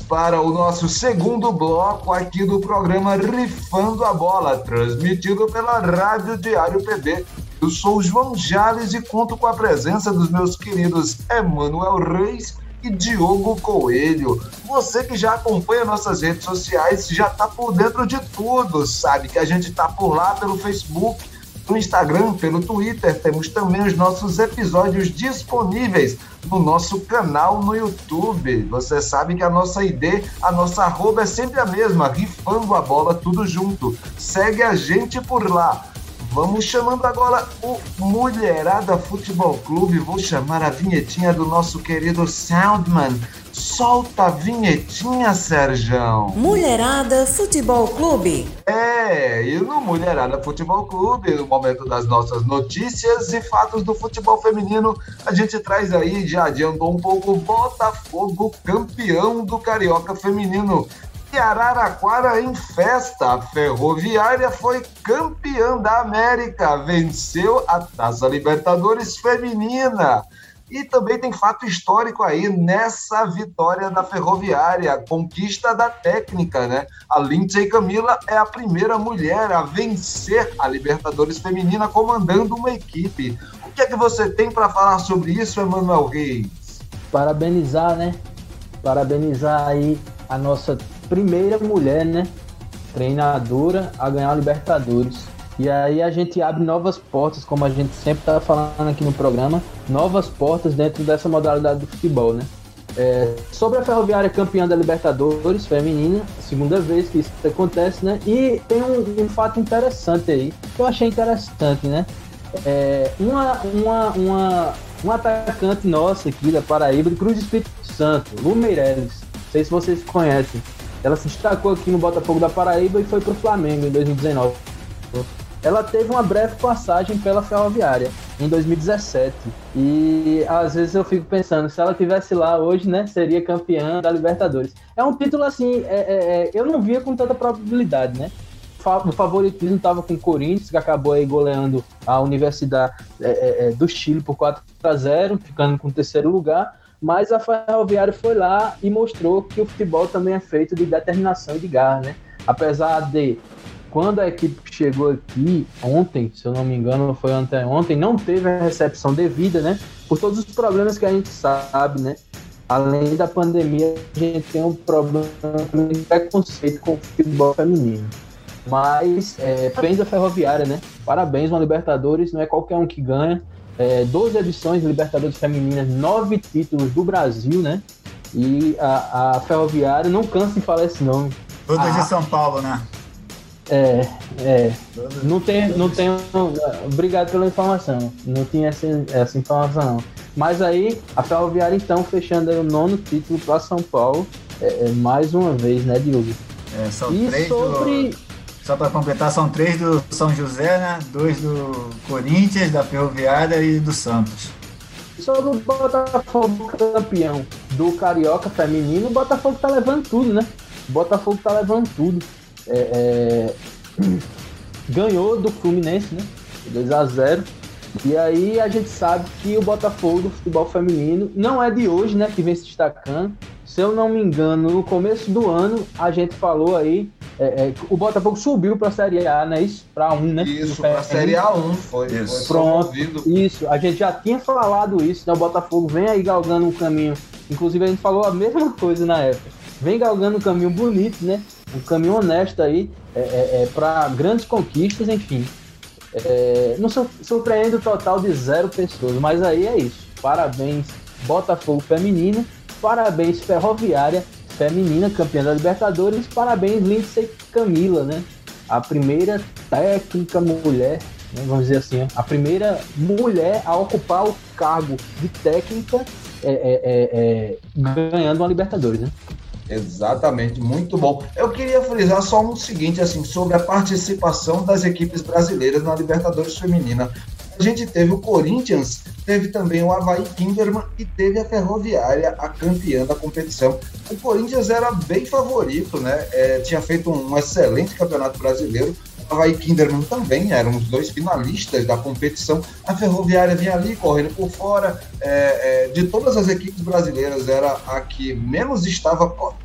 para o nosso segundo bloco aqui do programa Rifando a Bola, transmitido pela Rádio Diário PB. Eu sou o João Jales e conto com a presença dos meus queridos Emanuel Reis e Diogo Coelho. Você que já acompanha nossas redes sociais já está por dentro de tudo, sabe que a gente está por lá pelo Facebook, no Instagram, pelo Twitter. Temos também os nossos episódios disponíveis no nosso canal no YouTube. Você sabe que a nossa ID, a nossa arroba é sempre a mesma, Rifando a Bola, tudo junto. Segue a gente por lá. Vamos chamando agora o Mulherada Futebol Clube. Vou chamar a vinhetinha do nosso querido Soundman. Solta a vinhetinha, Serjão. Mulherada Futebol Clube. E no Mulherada Futebol Clube, no momento das nossas notícias e fatos do futebol feminino, a gente traz aí, já adiantou um pouco, o Botafogo campeão do Carioca Feminino. E Araraquara em festa, a Ferroviária foi campeã da América, venceu a Taça Libertadores Feminina. E também tem fato histórico aí nessa vitória da Ferroviária, conquista da técnica, né? A Lindsay Camila é a primeira mulher a vencer a Libertadores Feminina comandando uma equipe. O que é que você tem para falar sobre isso, Emanuel Reis? Parabenizar, né? Parabenizar aí a nossa primeira mulher, né? Treinadora a ganhar a Libertadores. E aí a gente abre novas portas, como a gente sempre está falando aqui no programa, novas portas dentro dessa modalidade do futebol, né? Sobre a Ferroviária campeã da Libertadores feminina, segunda vez que isso acontece, né? E tem um fato interessante aí, que eu achei interessante, né? Um atacante nossa aqui da Paraíba, de Cruz do Espírito Santo, Lu Meirelles, não sei se vocês conhecem, ela se destacou aqui no Botafogo da Paraíba e foi para o Flamengo em 2019. Ela teve uma breve passagem pela Ferroviária em 2017 e às vezes eu fico pensando, se ela estivesse lá hoje, né, seria campeã da Libertadores. É um título assim, eu não via com tanta probabilidade, né? O favoritismo estava com o Corinthians, que acabou aí goleando a Universidade do Chile por 4-0, ficando com o terceiro lugar, mas a Ferroviária foi lá e mostrou que o futebol também é feito de determinação e de garra, né? Apesar de, quando a equipe chegou aqui ontem, se eu não me engano, foi ontem, não teve a recepção devida, né? Por todos os problemas que a gente sabe, né? Além da pandemia, a gente tem um problema de preconceito com o futebol feminino. Mas, parabéns à Ferroviária, né? Parabéns, uma Libertadores, não é qualquer um que ganha. 12 edições de Libertadores Femininas, 9 títulos do Brasil, né? E a Ferroviária, não canso de falar esse nome. Todas de São Paulo, né? Não tenho. Obrigado pela informação. Não tinha essa informação, não. Mas aí, a Ferroviária, então, fechando aí o 9º título para São Paulo, mais uma vez, né, Diogo? São três só para completar, são 3 do São José, né? 2 do Corinthians, da Ferroviária e do Santos. Sobre o Botafogo campeão do Carioca Feminino, o Botafogo tá levando tudo, né? O Botafogo tá levando tudo. Ganhou do Fluminense, né? 2-0. E aí a gente sabe que o Botafogo do futebol feminino não é de hoje, né? Que vem se destacando. Se eu não me engano, no começo do ano a gente falou aí, o Botafogo subiu para a Série A, não é isso? Para 1, né? Isso, para a Série A1 foi promovido. Isso, a gente já tinha falado isso, né? O Botafogo vem aí galgando um caminho, inclusive a gente falou a mesma coisa na época, vem galgando um caminho bonito, né? Um caminho honesto aí, para grandes conquistas, enfim. Não surpreende o total de 0 pessoas, mas aí é isso. Parabéns, Botafogo Feminino, parabéns, Ferroviária Feminina, campeã da Libertadores, parabéns, Lindsay Camila, né? A primeira técnica mulher, né? Vamos dizer assim, a primeira mulher a ocupar o cargo de técnica ganhando uma Libertadores, né? Exatamente, muito bom. Eu queria frisar só um seguinte, assim, sobre a participação das equipes brasileiras na Libertadores Feminina. A gente teve o Corinthians, teve também o Avaí Kinderman e teve a Ferroviária, a campeã da competição. O Corinthians era bem favorito, né? Tinha feito um excelente campeonato brasileiro. O Avaí Kinderman também eram os 2 finalistas da competição. A Ferroviária vinha ali correndo por fora. De todas as equipes brasileiras, era a que menos estava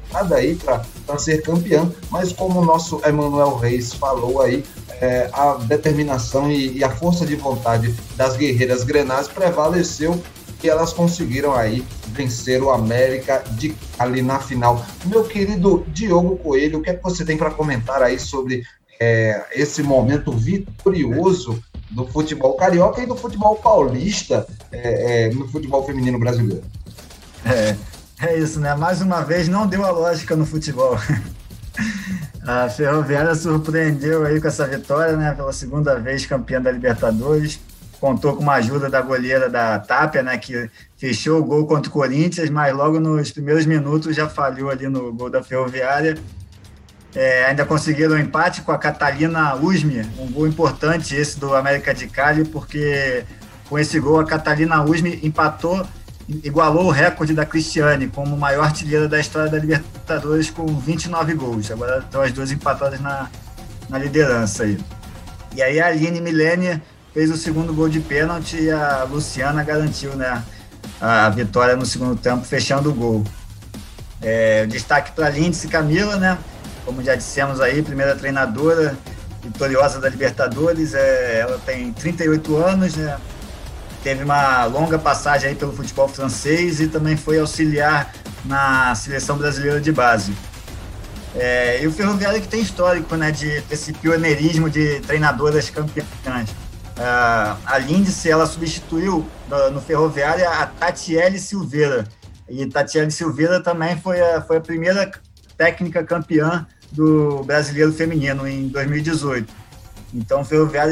capacitada aí para ser campeã, mas como o nosso Emanuel Reis falou aí, a determinação e a força de vontade das guerreiras grenás prevaleceu e elas conseguiram aí vencer o América de Cali na final. Meu querido Diogo Coelho, o que é que você tem para comentar aí sobre esse momento vitorioso do futebol carioca e do futebol paulista no futebol feminino brasileiro? É isso, né? Mais uma vez não deu a lógica no futebol. A Ferroviária surpreendeu aí com essa vitória, né? Pela segunda vez campeã da Libertadores. Contou com uma ajuda da goleira da Tapia, né? Que fechou o gol contra o Corinthians, mas logo nos primeiros minutos já falhou ali no gol da Ferroviária. Ainda conseguiram um empate com a Catalina Usme, um gol importante esse do América de Cali, porque com esse gol a Catalina Usme igualou o recorde da Cristiane como maior artilheira da história da Libertadores com 29 gols. Agora estão as duas empatadas na liderança aí. E aí a Aline Milene fez o segundo gol de pênalti e a Luciana garantiu, né, a vitória no segundo tempo, fechando o gol. Destaque para a Lindsay Camila, né? Como já dissemos aí, primeira treinadora vitoriosa da Libertadores. Ela tem 38 anos, né? Teve uma longa passagem aí pelo futebol francês e também foi auxiliar na seleção brasileira de base. E o Ferroviário que tem histórico, né, desse pioneirismo de treinadoras campeãs. A Lindsay, ela substituiu no Ferroviário a Tatiele Silveira. E Tatiele Silveira também foi a primeira técnica campeã do brasileiro feminino em 2018. Então o Ferroviário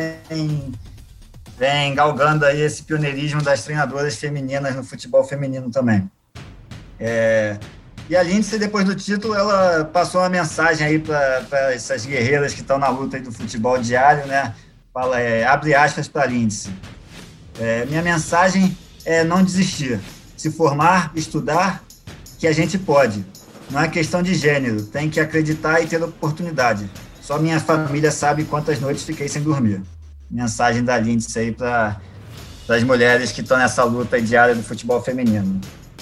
vem galgando aí esse pioneirismo das treinadoras femininas no futebol feminino também. E a Lindsay, depois do título, ela passou uma mensagem aí para essas guerreiras que estão na luta aí do futebol diário, né? Fala, abre aspas para a Lindsay. Minha mensagem é não desistir, se formar, estudar, que a gente pode. Não é questão de gênero, tem que acreditar e ter oportunidade. Só minha família sabe quantas noites fiquei sem dormir. Mensagem da Lindsay aí para as mulheres que estão nessa luta diária do futebol feminino.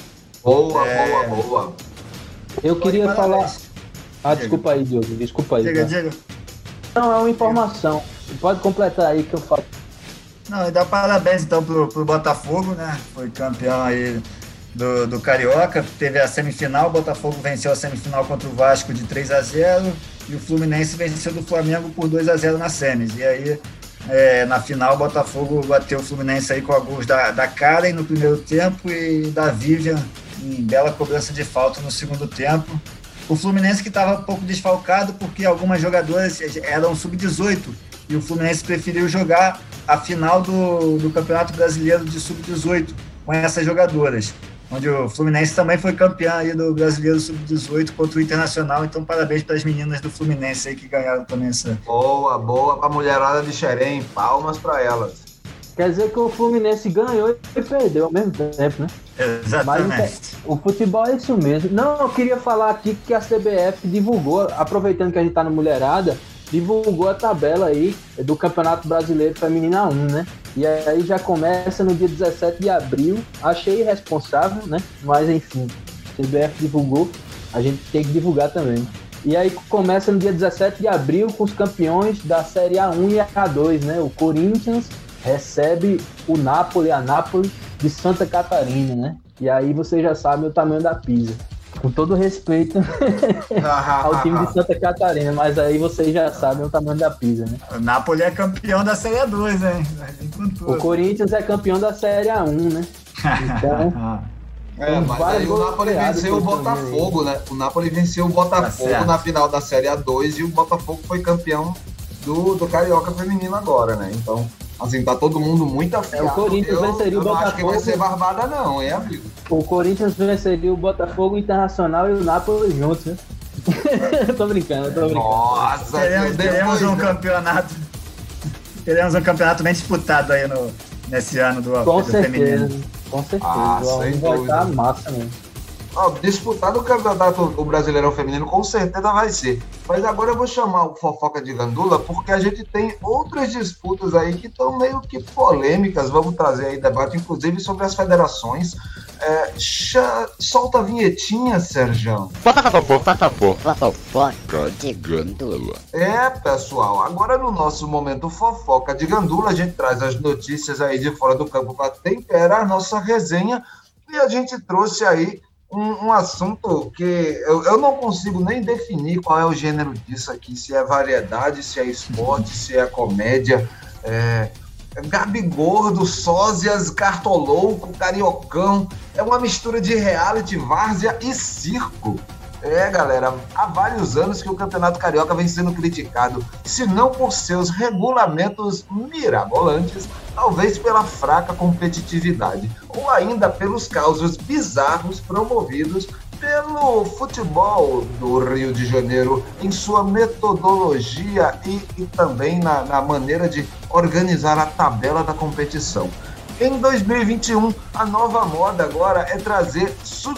Boa. Eu queria falar... desculpa aí, Diogo. Desculpa aí. Diga. Não, é uma informação. Pode completar aí que eu falo. Não, e dá parabéns então pro Botafogo, né? Foi campeão aí do Carioca. Teve a semifinal, o Botafogo venceu a semifinal contra o Vasco de 3-0 e o Fluminense venceu do Flamengo por 2-0 na semis. E aí, na final, o Botafogo bateu o Fluminense aí com a gols da Karen no primeiro tempo e da Vivian em bela cobrança de falta no segundo tempo. O Fluminense que estava um pouco desfalcado porque algumas jogadoras eram sub-18 e o Fluminense preferiu jogar a final do Campeonato Brasileiro de sub-18 com essas jogadoras, onde o Fluminense também foi campeão aí do Brasileiro sub-18 contra o Internacional. Então parabéns para as meninas do Fluminense aí que ganharam também essa. Boa para a mulherada de Xerém, palmas para elas. Quer dizer que o Fluminense ganhou e perdeu ao mesmo tempo, né? Exatamente. Mas o futebol é isso mesmo. Não, eu queria falar aqui que a CBF divulgou, aproveitando que a gente tá no Mulherada, divulgou a tabela aí do Campeonato Brasileiro Feminino A1, né? E aí já começa no dia 17 de abril. Achei irresponsável, né? Mas enfim, a CBF divulgou, a gente tem que divulgar também. E aí começa no dia 17 de abril com os campeões da Série A1 e A2, né? O Corinthians recebe o Napoli, a Napoli de Santa Catarina, né? E aí você já sabe o tamanho da pizza. Com todo respeito ao time de Santa Catarina, mas aí vocês já sabem o tamanho da pizza, né? O Napoli é campeão da Série A2, hein? O Corinthians é campeão da Série A1, né? Então... mas aí o Napoli venceu o Botafogo, né? O Napoli venceu o Botafogo na final da Série A2 e o Botafogo foi campeão do Carioca Feminino agora, né? Então... assim, tá todo mundo muito afiado. O Corinthians venceria o Botafogo. Não acho que vai ser barbada não, hein, amigo? O Corinthians venceria o Botafogo, o Internacional e o Napoli juntos, né? Tô brincando. Nossa, teremos um campeonato. Teremos um campeonato bem disputado aí nesse ano do feminino. Com certeza. Sem vai dúvida. estar massa mesmo. Disputado o campeonato o brasileiro feminino com certeza vai ser. Mas agora eu vou chamar o Fofoca de Gandula porque a gente tem outras disputas aí que estão meio que polêmicas. Vamos trazer aí debate, inclusive, sobre as federações. Solta a vinhetinha, Sérgio. Fofoca de Gandula. Pessoal, agora no nosso momento fofoca de Gandula, a gente traz as notícias aí de fora do campo para temperar a nossa resenha, e a gente trouxe aí um assunto que eu não consigo nem definir qual é o gênero disso aqui, se é variedade, se é esporte, se é comédia, Gabigordo, sósias, cartolouco, cariocão, é uma mistura de reality, várzea e circo. Galera, há vários anos que o Campeonato Carioca vem sendo criticado, se não por seus regulamentos mirabolantes, talvez pela fraca competitividade, ou ainda pelos causos bizarros promovidos pelo futebol do Rio de Janeiro em sua metodologia e também na maneira de organizar a tabela da competição. Em 2021, a nova moda agora é trazer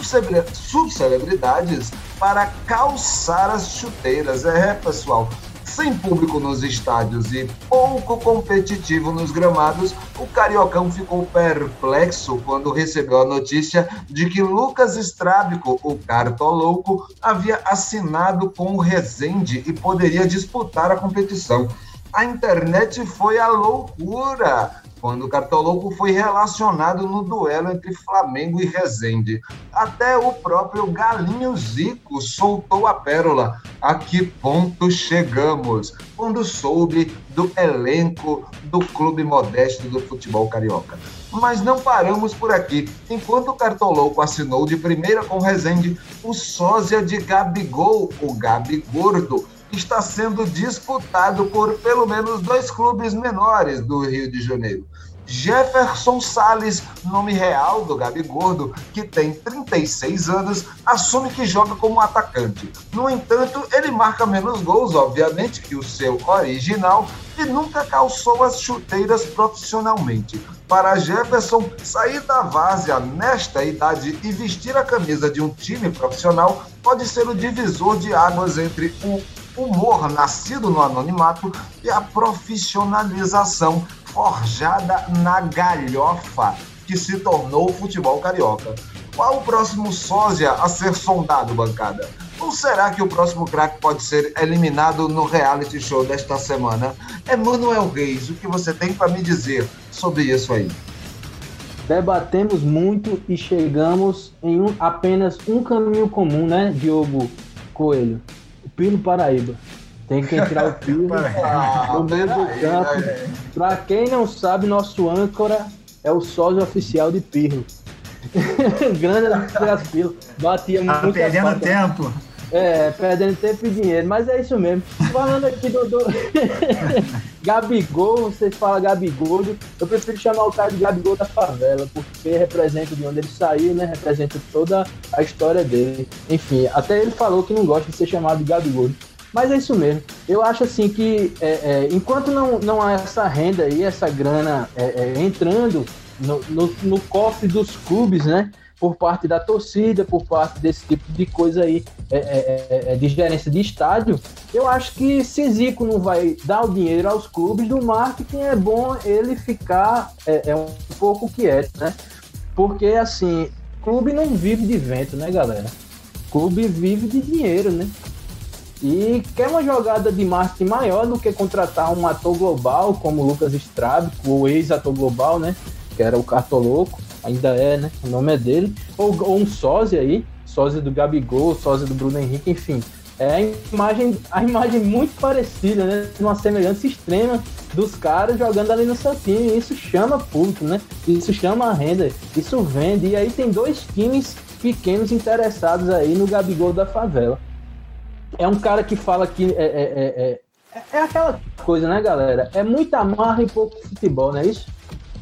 subcelebridades para calçar as chuteiras. Pessoal, sem público nos estádios e pouco competitivo nos gramados, o Cariocão ficou perplexo quando recebeu a notícia de que Lucas Strábico, o cartolouco, havia assinado com o Resende e poderia disputar a competição. A internet foi à loucura quando o cartolouco foi relacionado no duelo entre Flamengo e Resende. Até o próprio Galinho Zico soltou a pérola. A que ponto chegamos? Quando soube do elenco do clube modesto do futebol carioca. Mas não paramos por aqui. Enquanto o cartolouco assinou de primeira com Resende, o sósia de Gabigol, o Gabigordo, está sendo disputado por pelo menos 2 clubes menores do Rio de Janeiro. Jefferson Salles, nome real do Gabigordo, que tem 36 anos, assume que joga como atacante. No entanto, ele marca menos gols, obviamente, que o seu original e nunca calçou as chuteiras profissionalmente. Para Jefferson, sair da várzea nesta idade e vestir a camisa de um time profissional pode ser o divisor de águas entre o humor nascido no anonimato e a profissionalização forjada na galhofa que se tornou o futebol carioca. Qual o próximo sósia a ser sondado, bancada? Ou será que o próximo craque pode ser eliminado no reality show desta semana? Emanuel Reis, o que você tem para me dizer sobre isso aí? Debatemos muito e chegamos em apenas um caminho comum, né, Diogo Coelho? O Pirlo Paraíba. Tem que entrar o Pirlo no meio do campo. Pra quem não sabe, nosso âncora é o sósia oficial de Pirlo. Grande das Pirlo. Batia muito. Perdendo tempo. Perdendo tempo e dinheiro, mas é isso mesmo. Falando aqui do Gabigol, você fala Gabigol, eu prefiro chamar o cara de Gabigol da favela, porque representa de onde ele saiu, né? Representa toda a história dele. Enfim, até ele falou que não gosta de ser chamado de Gabigol. Mas é isso mesmo. Eu acho assim que enquanto não há essa renda aí, essa grana entrando no cofre dos clubes, né? Por parte da torcida, por parte desse tipo de coisa aí, de gerência de estádio, eu acho que se Zico não vai dar o dinheiro aos clubes do marketing, é bom ele ficar um pouco quieto, né? Porque, assim, clube não vive de vento, né, galera? Clube vive de dinheiro, né? E quer uma jogada de marketing maior do que contratar um ator global como o Lucas Strábico, o ex-ator global, né? Que era o Cartolouco. Ainda né? O nome é dele. Ou um sósia aí, sósia do Gabigol, sósia do Bruno Henrique, enfim. A imagem muito parecida, né? Uma semelhança extrema dos caras jogando ali no seu time. Isso chama público, né? Isso chama renda, isso vende. E aí tem 2 times pequenos interessados aí no Gabigol da favela. É um cara que fala que é aquela coisa, né, galera? É muita marra e pouco futebol, não é isso?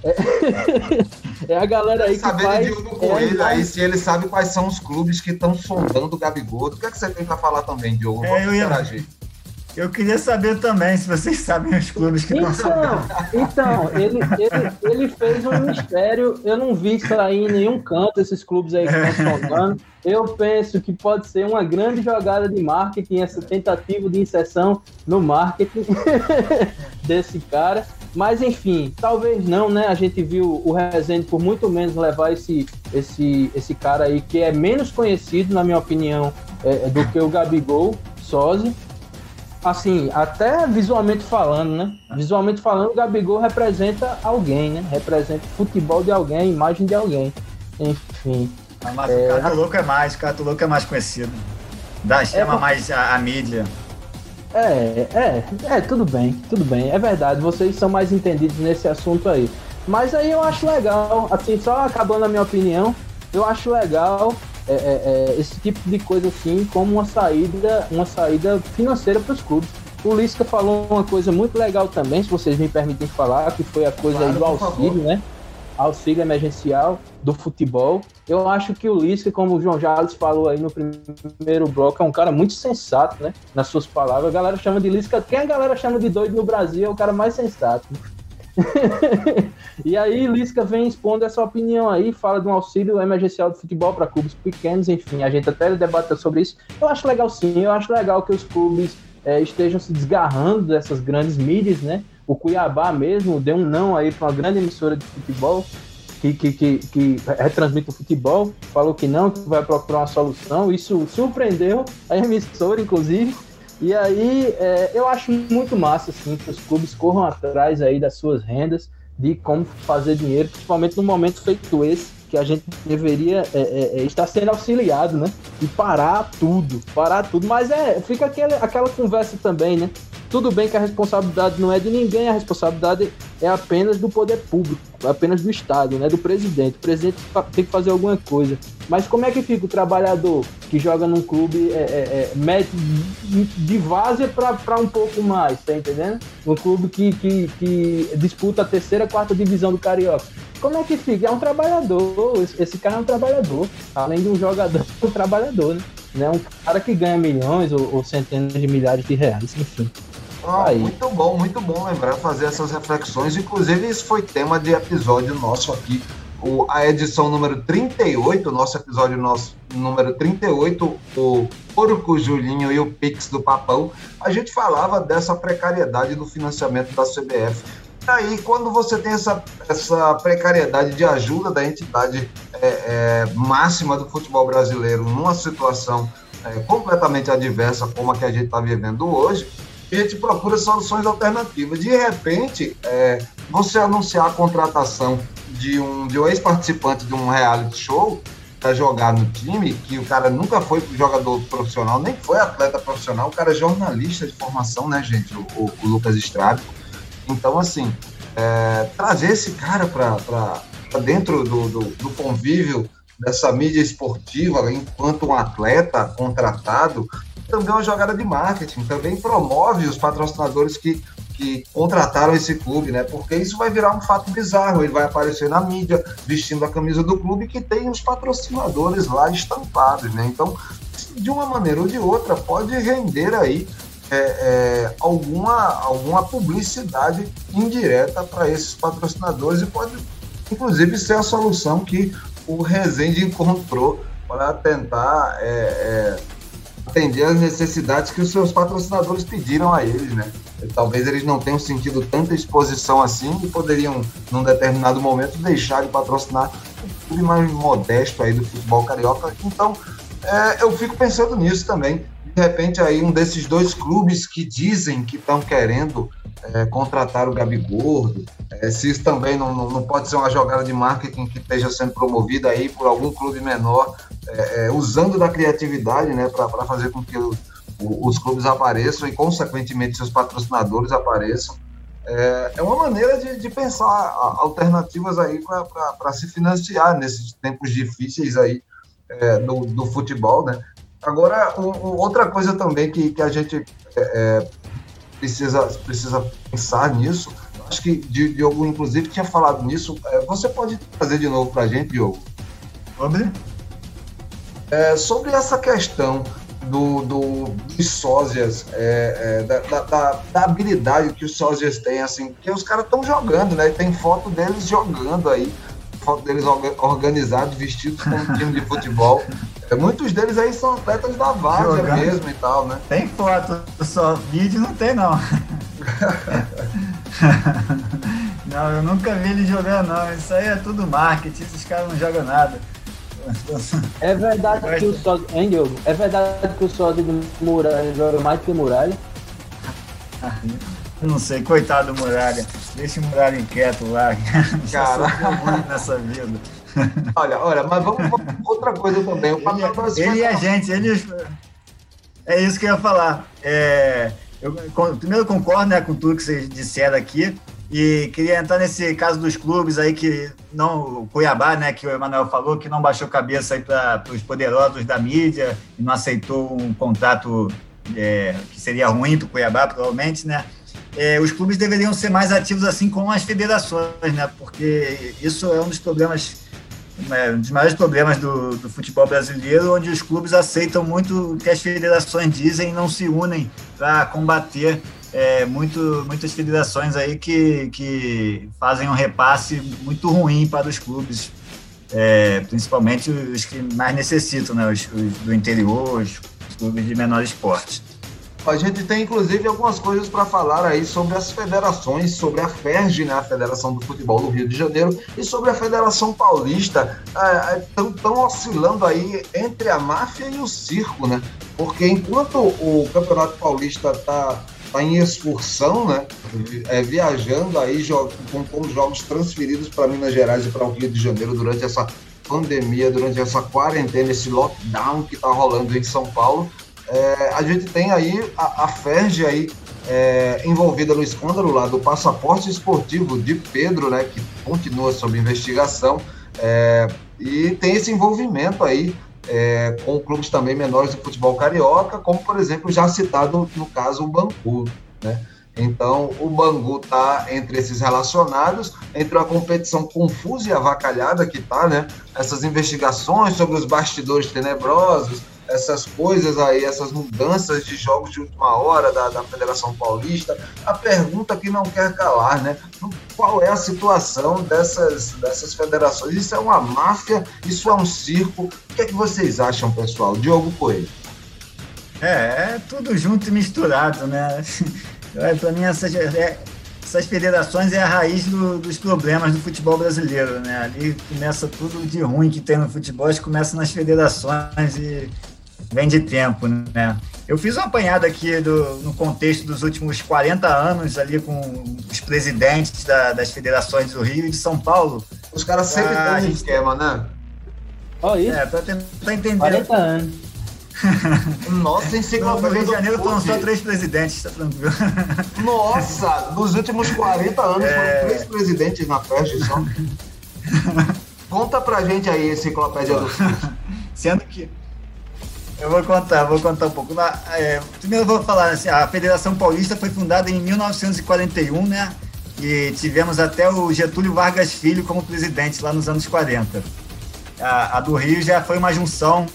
É a galera aí que faz... de Diogo Coelho aí, se ele sabe quais são os clubes que estão sondando o Gabigol. O que é que você tem para falar também, Diogo? Eu queria saber também se vocês sabem os clubes que estão sondando. Então, ele fez um mistério. Eu não vi isso aí em nenhum canto, esses clubes aí que estão sondando. Eu penso que pode ser uma grande jogada de marketing, essa tentativa de inserção no marketing desse cara. Mas enfim, talvez não, né? A gente viu o Rezende por muito menos levar esse cara aí que é menos conhecido, na minha opinião, do que o Gabigol, Sósia. Assim, até visualmente falando, né? Visualmente falando, o Gabigol representa alguém, né? Representa o futebol de alguém, a imagem de alguém. Enfim. Mas o Cartoloco é mais conhecido. Chama mais a mídia. Tudo bem, é verdade, vocês são mais entendidos nesse assunto aí. Mas aí eu acho legal, assim, só acabando a minha opinião, eu acho legal esse tipo de coisa assim, como uma saída financeira para os clubes. O Lisca falou uma coisa muito legal também, se vocês me permitem falar, que foi a coisa aí do auxílio, né? Auxílio emergencial do futebol. Eu acho que o Lisca, como o João Jales falou aí no primeiro bloco, é um cara muito sensato, né? Nas suas palavras. A galera chama de Lisca. Quem a galera chama de doido no Brasil é o cara mais sensato. E aí Lisca vem expondo essa opinião aí, fala de um auxílio emergencial do futebol para clubes pequenos, enfim, a gente até debateu sobre isso. Eu acho legal sim, eu acho legal que os clubes estejam se desgarrando dessas grandes mídias, né? O Cuiabá mesmo deu um não aí para uma grande emissora de futebol que retransmite o futebol, falou que não, que vai procurar uma solução. Isso surpreendeu a emissora, inclusive. E aí eu acho muito massa assim, que os clubes corram atrás aí das suas rendas, de como fazer dinheiro, principalmente num momento feito esse, que a gente deveria estar sendo auxiliado, né? E parar tudo. Mas fica aquela conversa também, né? Tudo bem que a responsabilidade não é de ninguém, a responsabilidade é apenas do poder público, apenas do Estado, né? Do presidente. O presidente tem que fazer alguma coisa. Mas como é que fica o trabalhador que joga num clube mete de várzea para um pouco mais, tá entendendo? Um clube que disputa a terceira, quarta divisão do Carioca. Como é que fica? É um trabalhador, esse cara é um trabalhador, além de um jogador, é um trabalhador, né? Um cara que ganha milhões ou centenas de milhares de reais, enfim. Muito bom lembrar, fazer essas reflexões. Inclusive, isso foi tema de episódio nosso aqui, a edição número 38, nosso episódio número 38, o Porco Julinho e o Pix do Papão. A gente falava dessa precariedade do financiamento da CBF. E aí, quando você tem essa precariedade de ajuda da entidade máxima do futebol brasileiro numa situação completamente adversa como a que a gente está vivendo hoje, a gente procura soluções alternativas. De repente, você anunciar a contratação de um ex-participante de um reality show para jogar no time, que o cara nunca foi jogador profissional, nem foi atleta profissional, o cara é jornalista de formação, né, gente? O Lucas Estrada. Então, assim, trazer esse cara para dentro do convívio dessa mídia esportiva, enquanto um atleta contratado, também é uma jogada de marketing, também promove os patrocinadores que contrataram esse clube, né? Porque isso vai virar um fato bizarro, ele vai aparecer na mídia vestindo a camisa do clube que tem os patrocinadores lá estampados, né? Então, de uma maneira ou de outra, pode render aí alguma publicidade indireta para esses patrocinadores e pode, inclusive, ser a solução que o Rezende encontrou para tentar atender as necessidades que os seus patrocinadores pediram a eles, né? Talvez eles não tenham sentido tanta exposição assim e poderiam, num determinado momento, deixar de patrocinar o clube mais modesto aí do futebol carioca. Então, eu fico pensando nisso também. De repente, aí um desses dois clubes que dizem que estão querendo contratar o Gabigordo, se isso também não pode ser uma jogada de marketing que esteja sendo promovida aí por algum clube menor, usando da criatividade, né, para fazer com que os clubes apareçam e, consequentemente, seus patrocinadores apareçam. É uma maneira de pensar alternativas aí para se financiar nesses tempos difíceis aí do futebol, né? Agora, outra coisa também que a gente precisa pensar nisso, acho que Diogo, inclusive, tinha falado nisso, você pode trazer de novo para a gente, Diogo? Sobre essa questão dos sósias, da habilidade que os sósias têm, assim, porque os caras estão jogando, né? Tem foto deles jogando aí, foto deles organizados, vestidos como um time de futebol. Muitos deles aí são atletas da várzea mesmo e tal, né? Tem foto, só vídeo não tem, não. Não, eu nunca vi ele jogar, não. Isso aí é tudo marketing, esses caras não jogam nada. É verdade que o sósia, hein, Diogo? É verdade que o sósia do Muralha joga mais que o Muralha? Não sei, coitado do Muralha. Deixa o Muralha inquieto lá. Cara, muito nessa vida. Olha, mas vamos outra coisa também. Ele e a gente, é isso que eu ia falar. Primeiro eu concordo, né, com tudo que vocês disseram aqui. E queria entrar nesse caso dos clubes aí que não, o Cuiabá, né, que o Emanuel falou, que não baixou cabeça aí para os poderosos da mídia e não aceitou um contrato que seria ruim para o Cuiabá, provavelmente, né? Os clubes deveriam ser mais ativos assim como as federações, né? Porque isso é um dos problemas, um dos maiores problemas do futebol brasileiro, onde os clubes aceitam muito o que as federações dizem e não se unem para combater muitas federações aí que fazem um repasse muito ruim para os clubes, principalmente os que mais necessitam, né? Os do interior, os clubes de menor esporte. A gente tem, inclusive, algumas coisas para falar aí sobre as federações, sobre a FERJ, né, a Federação do Futebol do Rio de Janeiro, e sobre a Federação Paulista, estão oscilando aí entre a máfia e o circo, né? Porque enquanto o Campeonato Paulista está em excursão, né, viajando aí com jogos transferidos para Minas Gerais e para o Rio de Janeiro durante essa pandemia, durante essa quarentena, esse lockdown que está rolando em São Paulo, a gente tem aí a FERJ aí envolvida no escândalo lá do passaporte esportivo de Pedro, né, que continua sob investigação, e tem esse envolvimento aí com clubes também menores do futebol carioca, como, por exemplo, já citado no caso o Bangu, né? Então, o Bangu está entre esses relacionados, entre uma competição confusa e avacalhada que está, né? Essas investigações sobre os bastidores tenebrosos, essas coisas aí, essas mudanças de jogos de última hora da Federação Paulista. A pergunta que não quer calar, né? Qual é a situação dessas federações? Isso é uma máfia? Isso é um circo? O que é que vocês acham, pessoal? Diogo Coelho. É tudo junto e misturado, né? Para mim, essas federações é a raiz dos problemas do futebol brasileiro, né? Ali começa tudo de ruim que tem no futebol, começa nas federações e vem de tempo, né? Eu fiz uma apanhada aqui no contexto dos últimos 40 anos ali com os presidentes das federações do Rio e de São Paulo. Os caras sempre têm um esquema, né? Olha isso. Para tentar entender. 40 anos. Nossa, enciclopédia no Rio de Janeiro do foram só 3 presidentes, tá tranquilo. Nossa, nos últimos 40 anos foram 3 presidentes na FERJ só. Conta pra gente aí a enciclopédia do futebol. Sendo que eu vou contar um pouco. Primeiro eu vou falar assim, a Federação Paulista foi fundada em 1941, né? E tivemos até o Getúlio Vargas Filho como presidente lá nos anos 40. A do Rio já foi uma junção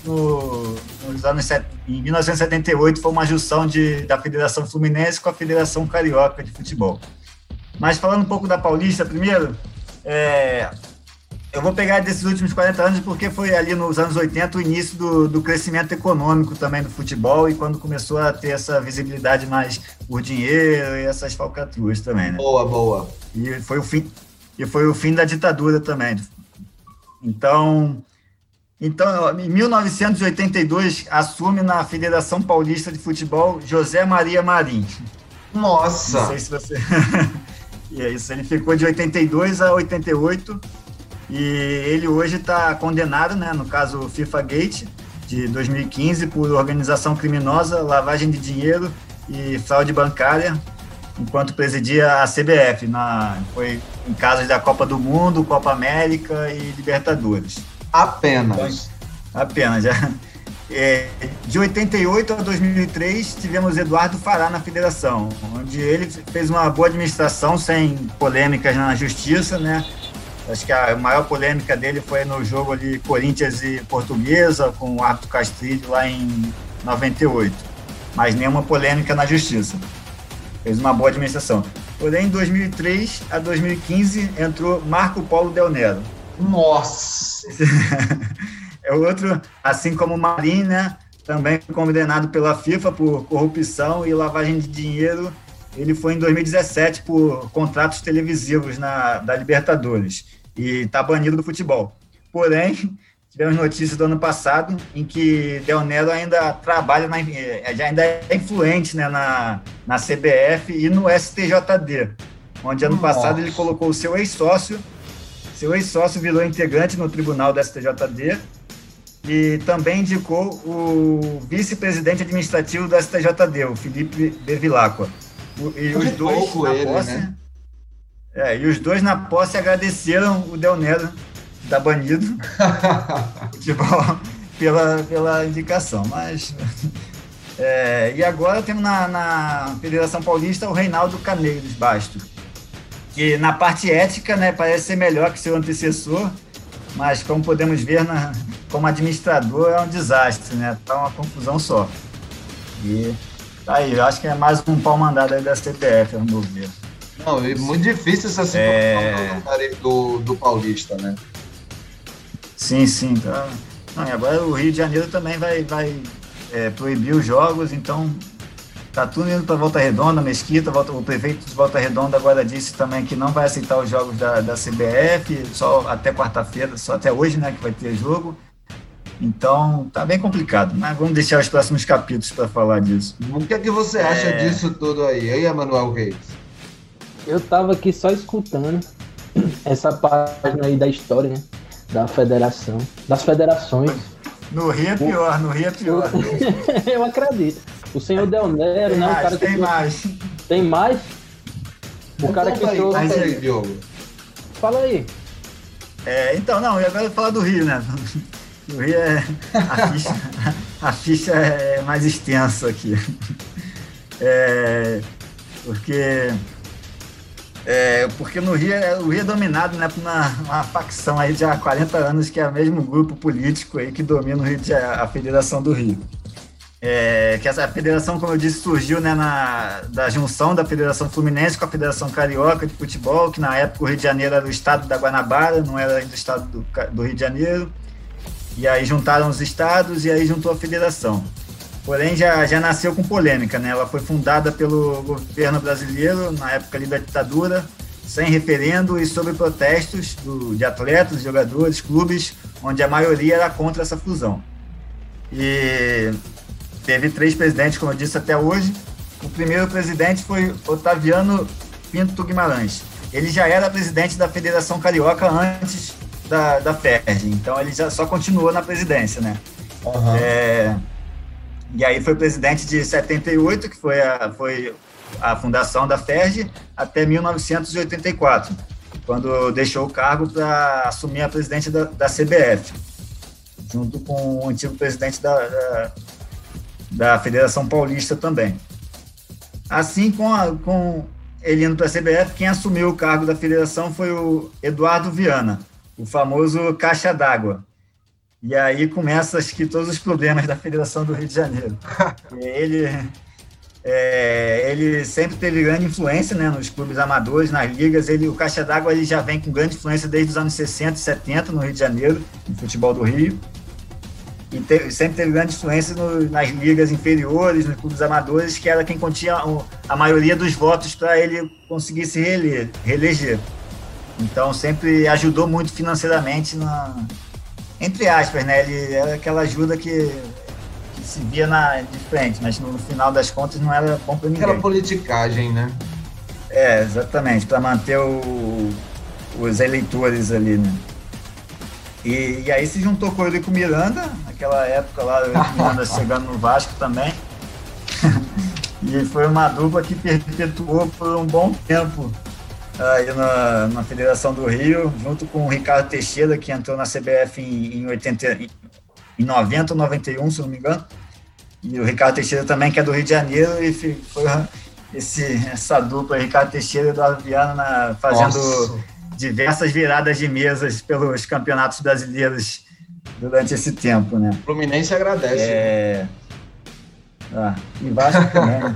em 1978, foi uma junção da Federação Fluminense com a Federação Carioca de Futebol. Mas falando um pouco da Paulista primeiro, eu vou pegar desses últimos 40 anos porque foi ali nos anos 80 o início do crescimento econômico também do futebol e quando começou a ter essa visibilidade mais por dinheiro e essas falcatruas também, né? Boa. E foi o fim da ditadura também. Então, em 1982, assume na Federação Paulista de Futebol José Maria Marim. Nossa! Não sei se você... E é isso, ele ficou de 82 a 88 e ele hoje está condenado, né, no caso FIFA Gate, de 2015, por organização criminosa, lavagem de dinheiro e fraude bancária, enquanto presidia a CBF, foi em casos da Copa do Mundo, Copa América e Libertadores. Apenas, já. De 88 a 2003, tivemos Eduardo Fará na federação, onde ele fez uma boa administração, sem polêmicas na justiça, né? Acho que a maior polêmica dele foi no jogo ali Corinthians e Portuguesa, com o árbitro Castrilho lá em 98, mas nenhuma polêmica na justiça. Fez uma boa administração. Porém, em 2003 a 2015, entrou Marco Polo Del Nero. Nossa! É outro, assim como o Marim, né, também foi condenado pela FIFA por corrupção e lavagem de dinheiro ele foi em 2017 por contratos televisivos da Libertadores e está banido do futebol. Porém, tivemos notícias do ano passado em que Del Nero ainda trabalha, ainda é influente, né, na CBF e no STJD, onde ano passado ele colocou o seu ex-sócio virou integrante no tribunal do STJD e também indicou o vice-presidente administrativo do STJD, o Felipe Bevilacqua. E os dois na posse, né? E os dois na posse agradeceram o Del Nero da banido futebol pela indicação, mas e agora temos na Federação Paulista o Reinaldo Caneiros Bastos, que na parte ética, né, parece ser melhor que seu antecessor, mas como podemos ver como administrador é um desastre, né? Tá uma confusão só. E tá aí, eu acho que é mais um pau mandado aí da CBF, ao meu ver. Não, é muito difícil essa situação do Paulista, né? Sim. Tá. Não, e agora o Rio de Janeiro também vai proibir os jogos, então tá tudo indo para Volta Redonda, Mesquita, o prefeito de Volta Redonda agora disse também que não vai aceitar os jogos da CBF, só até quarta-feira, só até hoje, né, que vai ter jogo. Então, tá bem complicado, mas vamos deixar os próximos capítulos para falar disso. O que é que você acha disso tudo aí, Emanuel Reis? Eu tava aqui só escutando essa página aí da história, né, da federação, das federações. No Rio é pior. Eu acredito. O senhor Del Nero, né? O cara que tem mais. Tem mais? O cara que trouxe. Mas aí, Diogo. Fala aí. Então, não, e agora eu vou falar do Rio, né? O Rio a ficha é mais extensa aqui. Porque no Rio, o Rio é dominado, né, por uma facção aí de há 40 anos, que é o mesmo grupo político aí que domina o Rio, a Federação do Rio. Que essa federação, como eu disse, surgiu, né, da junção da Federação Fluminense com a Federação Carioca de Futebol, que na época o Rio de Janeiro era o estado da Guanabara, não era ainda o estado do Rio de Janeiro, e aí juntaram os estados e aí juntou a federação. Porém, já nasceu com polêmica, né? Ela foi fundada pelo governo brasileiro, na época ali da ditadura, sem referendo e sob protestos de atletas, jogadores, clubes, onde a maioria era contra essa fusão. E teve 3 presidentes, como eu disse, até hoje. O primeiro presidente foi Otaviano Pinto Guimarães. Ele já era presidente da Federação Carioca antes da FERJ, então ele já só continuou na presidência, né? Uhum. E aí foi presidente de 78, que foi a fundação da FERJ, até 1984, quando deixou o cargo para assumir a presidência da CBF, junto com o antigo presidente da Federação Paulista também. Assim, com ele indo para a CBF, quem assumiu o cargo da federação foi o Eduardo Viana, o famoso caixa d'água. E aí começam, acho que, todos os problemas da Federação do Rio de Janeiro. Ele sempre teve grande influência, né, nos clubes amadores, nas ligas. O caixa d'água já vem com grande influência desde os anos 60 e 70 no Rio de Janeiro, no futebol do Rio. E sempre teve grande influência nas ligas inferiores, nos clubes amadores, que era quem continha a maioria dos votos para ele conseguir se reeleger. Então, sempre ajudou muito financeiramente, entre aspas, né? Ele era aquela ajuda que se via de frente, mas no final das contas não era bom para ninguém. Aquela politicagem, né? Exatamente, para manter os eleitores ali, né? E aí se juntou com o Eurico Miranda, naquela época lá, o Eurico Miranda chegando no Vasco também. E foi uma dupla que perpetuou por um bom tempo aí na Federação do Rio, junto com o Ricardo Teixeira, que entrou na CBF em 90 ou 91, se não me engano. E o Ricardo Teixeira também, que é do Rio de Janeiro, e foi essa dupla, Ricardo Teixeira e Eduardo Viana, fazendo diversas viradas de mesas pelos campeonatos brasileiros durante esse tempo, né? O Fluminense agradece. E Vasco também,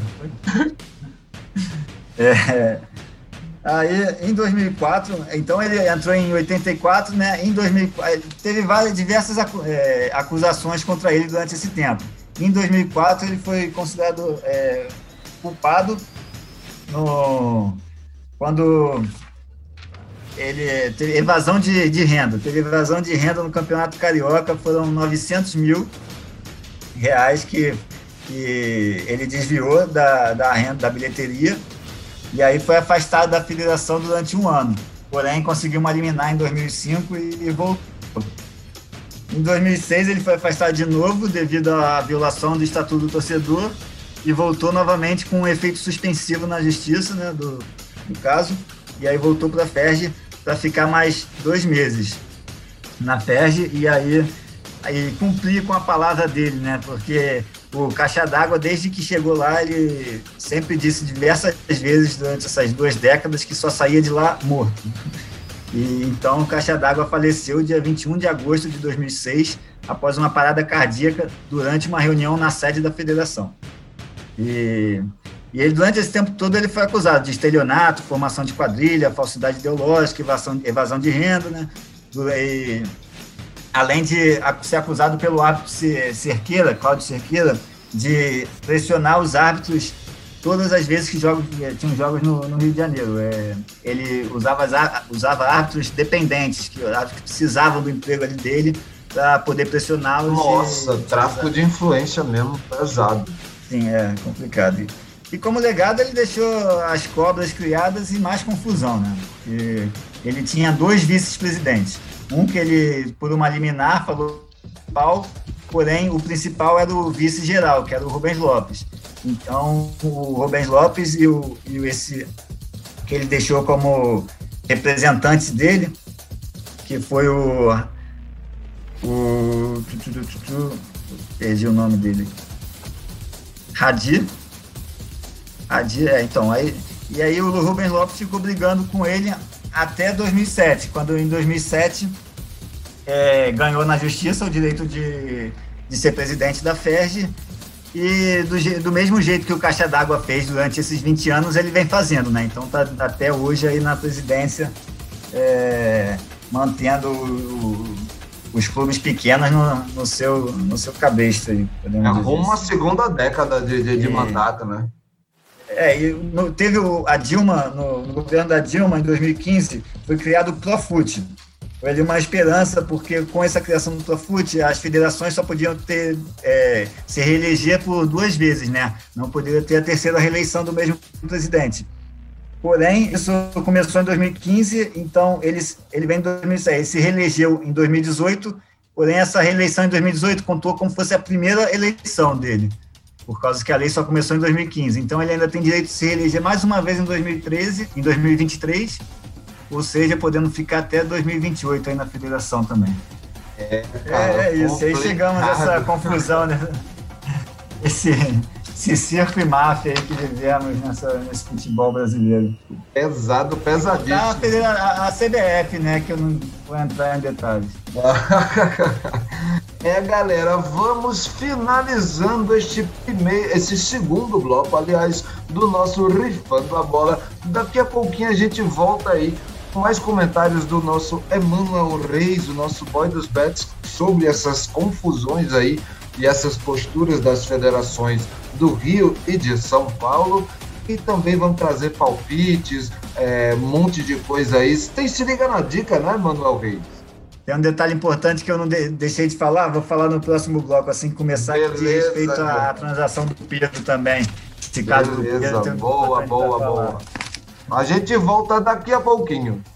né? Aí, em 2004, então ele entrou em 84, né? Em 2004, teve diversas acusações contra ele durante esse tempo. Em 2004, ele foi considerado culpado quando ele teve evasão de renda. Teve evasão de renda no Campeonato Carioca, foram 900 mil reais que ele desviou da renda da bilheteria, e aí foi afastado da federação durante um ano. Porém, conseguiu uma liminar em 2005 e voltou. Em 2006, ele foi afastado de novo devido à violação do Estatuto do Torcedor e voltou novamente com um efeito suspensivo na justiça, né, do caso, e aí voltou para a FERJ para ficar mais 2 meses na FERJ e aí cumprir com a palavra dele, né, porque o Caixa d'Água, desde que chegou lá, ele sempre disse diversas vezes durante essas 2 décadas que só saía de lá morto. E então o Caixa d'Água faleceu dia 21 de agosto de 2006, após uma parada cardíaca durante uma reunião na sede da federação. E ele, durante esse tempo todo, ele foi acusado de estelionato, formação de quadrilha, falsidade ideológica, evasão de renda, né? E, além de ser acusado pelo árbitro Cerqueira, Cláudio Cerqueira, de pressionar os árbitros todas as vezes que tinham jogos no Rio de Janeiro. Ele usava árbitros dependentes, que precisavam do emprego ali dele para poder pressioná-los. Nossa, tráfico de influência mesmo, pesado. Sim, é complicado. E como legado, ele deixou as cobras criadas e mais confusão, né? E ele tinha 2 vice-presidentes. Um que ele, por uma liminar, falou principal, porém o principal era o vice-geral, que era o Rubens Lopes. Então, o Rubens Lopes e esse que ele deixou como representantes dele, que foi perdi o nome dele. Hadi, então, aí o Rubens Lopes ficou brigando com ele até 2007, quando em 2007 ganhou na justiça o direito de ser presidente da FERJ, e do mesmo jeito que o Caixa d'Água fez durante esses 20 anos, ele vem fazendo, né? Então tá até hoje aí na presidência, mantendo os clubes pequenos no seu cabresto aí. Rumo à segunda década de mandato, né? Teve a Dilma, no governo da Dilma, em 2015, foi criado o Profut. Foi ali uma esperança, porque com essa criação do Profut, as federações só podiam se reeleger por 2 vezes, né? Não poderia ter a terceira reeleição do mesmo presidente. Porém, isso começou em 2015, então ele vem em 2006, ele se reelegeu em 2018, porém essa reeleição em 2018 contou como se fosse a primeira eleição dele, por causa que a lei só começou em 2015. Então ele ainda tem direito de se reeleger mais uma vez em 2023, ou seja, podendo ficar até 2028 aí na federação também. Isso, aí chegamos a essa confusão, né? Esse circo e máfia aí que vivemos nesse futebol brasileiro. Pesado, pesadíssimo. A CBF, né, que eu não vou entrar em detalhes. Galera, vamos finalizando esse segundo bloco, aliás, do nosso Rifando a Bola. Daqui a pouquinho a gente volta aí com mais comentários do nosso Emanuel Reis, o nosso boy dos bets, sobre essas confusões aí e essas posturas das federações do Rio e de São Paulo. E também vamos trazer palpites, um monte de coisa aí. Se liga na dica, né, Emanuel Reis? Tem um detalhe importante que eu não deixei de falar, vou falar no próximo bloco, assim que começar, beleza, de respeito à transação do Pedro também. Beleza, boa. A gente volta daqui a pouquinho.